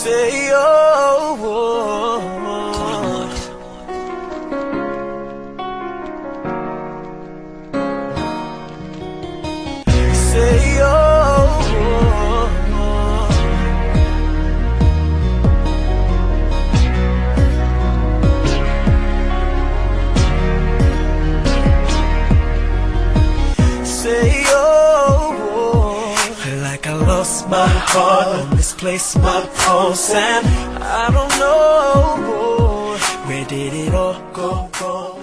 Say oh, say oh, say oh, like I lost my heart, misplaced my pulse, and I don't know where did it all go wrong.